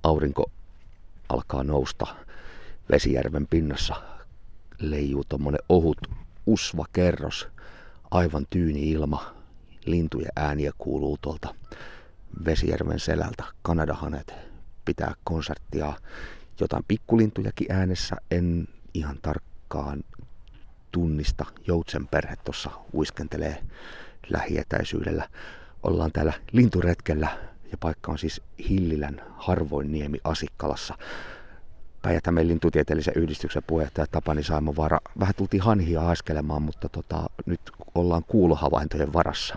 aurinko alkaa nousta. Vesijärven pinnassa leijuu tommonen ohut usvakerros, aivan tyyni ilma. Lintujen ääniä kuuluu tuolta Vesijärven selältä. Kanadahanet pitää konserttia. Jotain pikkulintujakin äänessä, en ihan tarkkaan tunnista. Joutsen perhe tuossa uiskentelee lähietäisyydellä. Ollaan täällä linturetkellä ja paikka on siis Hillilän Harvoinniemi Asikkalassa. Päijät-Hämeen lintutieteellisen yhdistyksen puheenjohtaja Tapani Saimovaara. Vähän tultiin hanhia haiskelemaan, mutta nyt ollaan kuulohavaintojen varassa.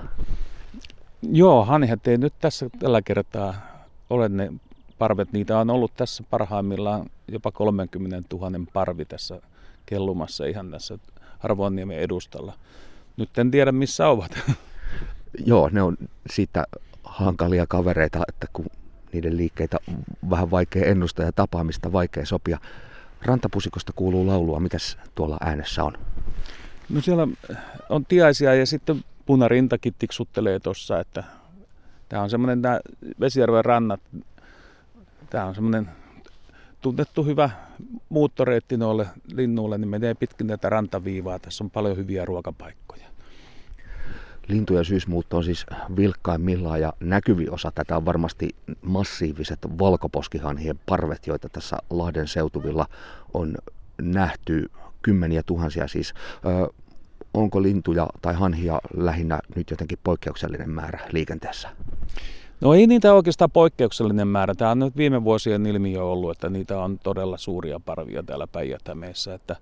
Joo, hanhihat ei nyt tässä tällä kertaa ole ne parvet. Niitä on ollut tässä parhaimmillaan jopa 30 000 parvi tässä kellumassa ihan tässä Harvoinniemen edustalla. Nyt en tiedä missä ovat. Joo, ne on siitä hankalia kavereita, että kun niiden liikkeitä vähän vaikea ennustaa ja tapaamista vaikea sopia. Rantapusikosta kuuluu laulua. Mitäs tuolla äänessä on? No siellä on tiaisia ja sitten punarintakin tiksuttelee tuossa, että tämä on semmoinen, tämä Vesijärven rannat, tämä on semmoinen tunnettu hyvä muuttoreitti noille linnuille, niin menee pitkin tätä rantaviivaa. Tässä on paljon hyviä ruokapaikkoja. Lintu- ja syysmuutto on siis vilkkaimmillaan ja näkyvin osa tätä on varmasti massiiviset valkoposkihanhien parvet, joita tässä Lahden seutuvilla on nähty kymmeniä tuhansia. Siis, onko lintuja tai hanhia lähinnä nyt jotenkin poikkeuksellinen määrä liikenteessä? No ei niitä oikeastaan poikkeuksellinen määrä. Tämä on nyt viime vuosien ilmiö ollut, että niitä on todella suuria parvia täällä Päijät-Hämeessä. Että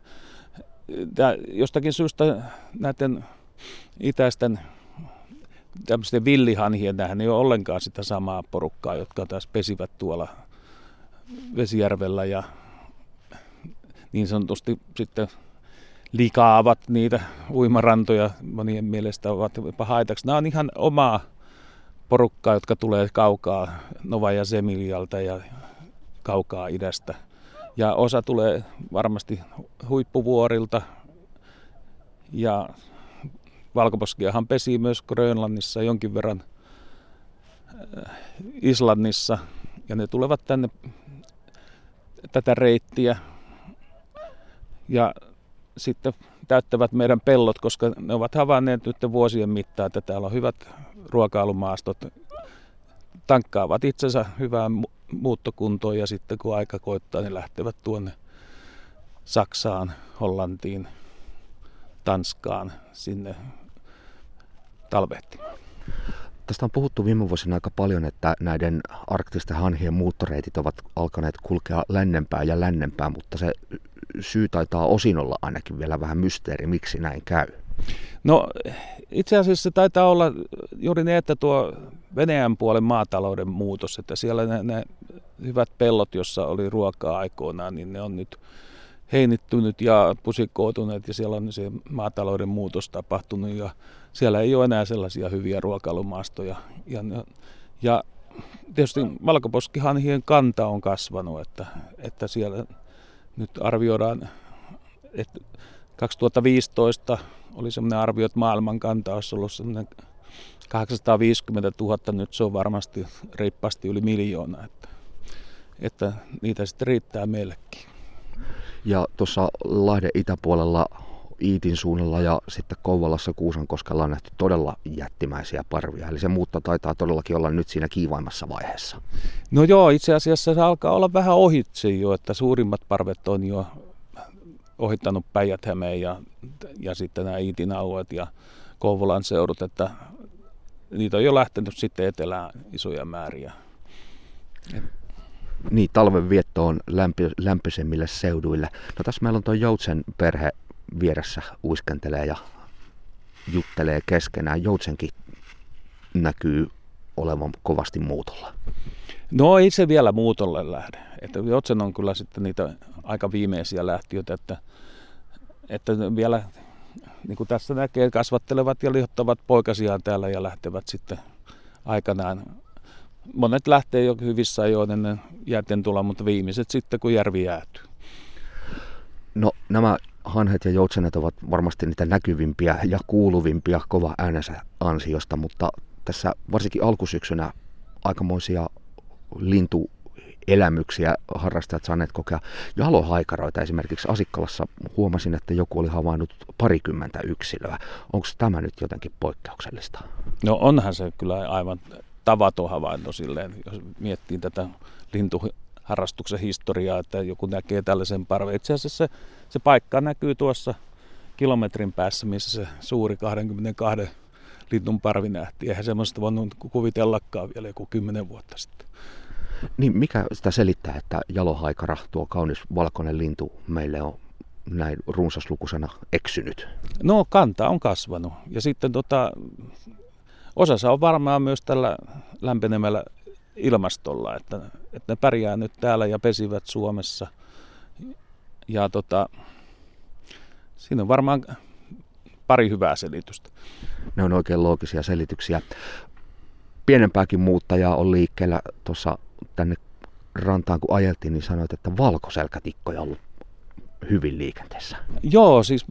jostakin syystä näiden itäisten tämmöisten villihanhien, nähän ei ole ollenkaan sitä samaa porukkaa, jotka taas pesivät tuolla Vesijärvellä ja niin sanotusti sitten likaavat niitä uimarantoja, monien mielestä ovat jopa haitaksi. Nämä on ihan omaa porukkaa, jotka tulee kaukaa Novaja Zemiljalta ja kaukaa idästä. Ja osa tulee varmasti huippuvuorilta ja valkoposkiahan pesii myös Grönlannissa, jonkin verran Islannissa ja ne tulevat tänne tätä reittiä ja sitten täyttävät meidän pellot, koska ne ovat havainneet nyt vuosien mittaan, että täällä on hyvät ruokailumaastot, tankkaavat itsensä hyvään muuttokuntoon ja sitten kun aika koittaa, ne lähtevät tuonne Saksaan, Hollantiin, Tanskaan sinne talvehtimaan. Tästä on puhuttu viime vuosina aika paljon, että näiden arktisten hanhien muuttoreitit ovat alkaneet kulkea lännempään ja lännempään, mutta se syy taitaa osin olla ainakin vielä vähän mysteeri, miksi näin käy. No itse asiassa se taitaa olla juuri ne, että tuo Venäjän puolen maatalouden muutos, että siellä ne hyvät pellot, jossa oli ruokaa aikoinaan, niin ne on nyt heinittynyt ja pusikoutuneet ja siellä on se maatalouden muutos tapahtunut ja siellä ei ole enää sellaisia hyviä ruokailumaastoja. Ja tietysti valkoposkihanhien kanta on kasvanut, että siellä nyt arvioidaan, että 2015 oli sellainen arvio, että maailman kanta olisi ollut sellainen 850 000, nyt se on varmasti reippaasti yli 1 000 000, että niitä sitten riittää meillekin. Ja tuossa Lahden itäpuolella Iitin suunnalla ja sitten Kouvolassa Kuusankoskella on nähty todella jättimäisiä parvia. Eli se muutto taitaa todellakin olla nyt siinä kiivaimmassa vaiheessa. No joo, itse asiassa se alkaa olla vähän ohitse jo, että suurimmat parvet on jo ohittanut Päijät-Hämeen ja sitten nämä Iitin alueet ja Kouvolan seudut, että niitä on jo lähtenyt sitten etelään isoja määriä. Niin, talvenvietto on lämpöisemmille seuduille. No tässä meillä on tuo Joutsen perhe vieressä uiskentelee ja juttelee keskenään. Joutsenkin näkyy olevan kovasti muutolla. No ei se vielä muutolle lähde. Että Joutsen on kyllä sitten niitä aika viimeisiä lähtiöitä, että vielä niin kuin tässä näkee, kasvattelevat ja lihottavat poikasiaan täällä ja lähtevät sitten aikanaan. Monet lähtee jo hyvissä ajoin ennen jäätien tulla, mutta viimeiset sitten kun järvi jäätyy. No nämä hanhet ja joutsenet ovat varmasti niitä näkyvimpiä ja kuuluvimpia kova äänensä ansiosta, mutta tässä varsinkin alkusyksynä aikamoisia lintuelämiä elämyksiä harrastajat saaneet kokea. Jalohaikaroita esimerkiksi Asikkalassa huomasin, että joku oli havainnut 20 yksilöä. Onko tämä nyt jotenkin poikkeuksellista? No onhan se kyllä aivan tavaton havainto silleen, jos miettii tätä lintuharrastuksen historiaa, että joku näkee tällaisen parven. Itse asiassa se paikka näkyy tuossa kilometrin päässä, missä se suuri 22 linnun parvi nähtiin. Eihän semmoista voinut kuvitellakaan vielä joku 10 vuotta sitten. Niin mikä sitä selittää, että jalohaikara, tuo kaunis valkoinen lintu, meille on näin runsaslukuisena eksynyt? No kanta on kasvanut ja sitten osassa on varmaan myös tällä lämpenemällä ilmastolla, että ne pärjää nyt täällä ja pesivät Suomessa. Ja siinä on varmaan pari hyvää selitystä. Ne on oikein loogisia selityksiä. Pienempääkin muuttajaa on liikkeellä tuossa tänne rantaan, kun ajeltiin, niin sanoit, että valkoselkätikkoja on ollut hyvin liikenteessä. Joo, siis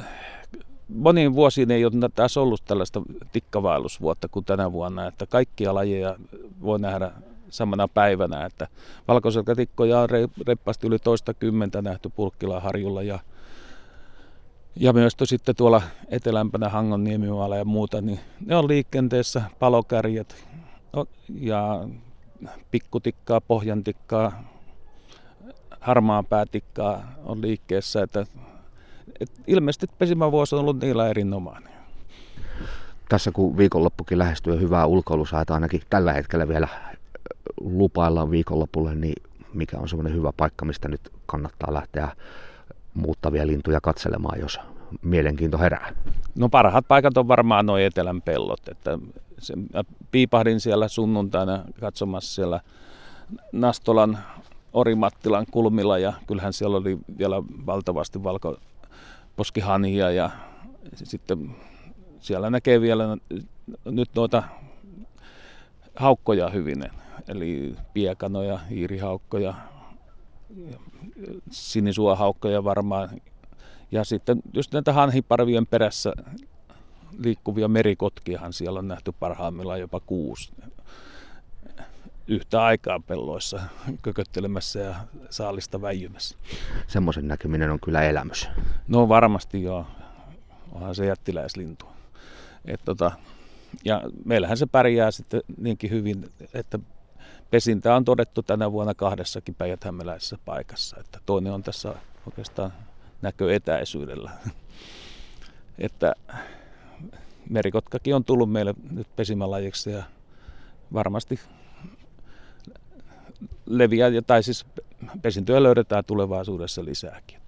moniin vuosiin ei ole taas ollut tällaista tikkavaellusvuotta kuin tänä vuonna, että kaikkia lajeja voi nähdä samana päivänä, että valkoselkätikkoja on reippaasti yli 20 nähty Pulkkilanharjulla ja myös sitten tuolla etelämpänä Hangon niemimaalla ja muuta, niin ne on liikenteessä, palokärjet ja pikkutikkaa, pohjantikkaa, harmaapäätikkaa on liikkeessä, että ilmeisesti pesimävuosi on ollut niillä erinomainen. Tässä kun viikonloppukin lähestyy ja hyvää ulkoilusäätä ainakin tällä hetkellä vielä lupaillaan viikonlopulle, niin mikä on semmoinen hyvä paikka, mistä nyt kannattaa lähteä muuttavia lintuja katselemaan, jos mielenkiinto herää? No parhaat paikat on varmaan nuo etelän pellot. Että piipahdin siellä sunnuntaina katsomassa siellä Nastolan Orimattilan kulmilla ja kyllähän siellä oli vielä valtavasti valkoposkihanhia ja sitten siellä näkee vielä nyt noita haukkoja hyvin, eli piekanoja, hiirihaukkoja, sinisuohaukkoja varmaan. Ja sitten just näitä hanhiparvien perässä liikkuvia merikotkiahan siellä on nähty parhaimmillaan jopa 6 yhtä aikaa pelloissa kököttelemässä ja saalista väijymässä. Semmoisen näkeminen on kyllä elämys. No varmasti joo, onhan se jättiläislintu. Ja meillähän se pärjää sitten niinkin hyvin, että pesintä on todettu tänä vuonna 2 päijät-hämäläisessä paikassa. Että toinen on tässä oikeastaan näköetäisyydellä. Että merikotkakin on tullut meille nyt pesimälajiksi ja varmasti leviää, tai siis pesintöjä löydetään tulevaisuudessa lisääkin.